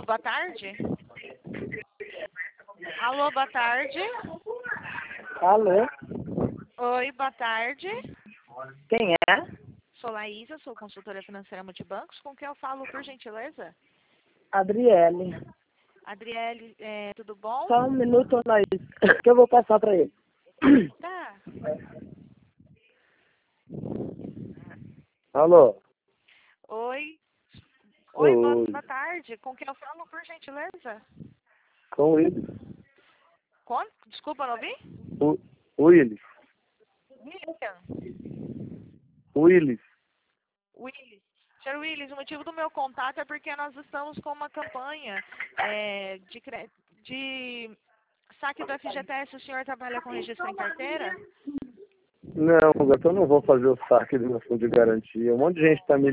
boa tarde. Alô, boa tarde. Alô? Oi, boa tarde. Quem é? Sou Laísa, sou consultora financeira Multibancos. Com quem eu falo, por gentileza? Adriele. Adriele, tudo bom? Só um minuto, Laís, que eu vou passar para ele. Tá. Alô? Oi. Oi. Boa tarde. Com quem eu falo, por gentileza? Com o Willis. Desculpa, não ouvi? Willis. Willis. Willis. Senhor Willis, o motivo do meu contato é porque nós estamos com uma campanha de saque do FGTS. O senhor trabalha com registro em carteira? Não, gato, eu não vou fazer o saque do meu fundo de garantia. Um monte de gente está me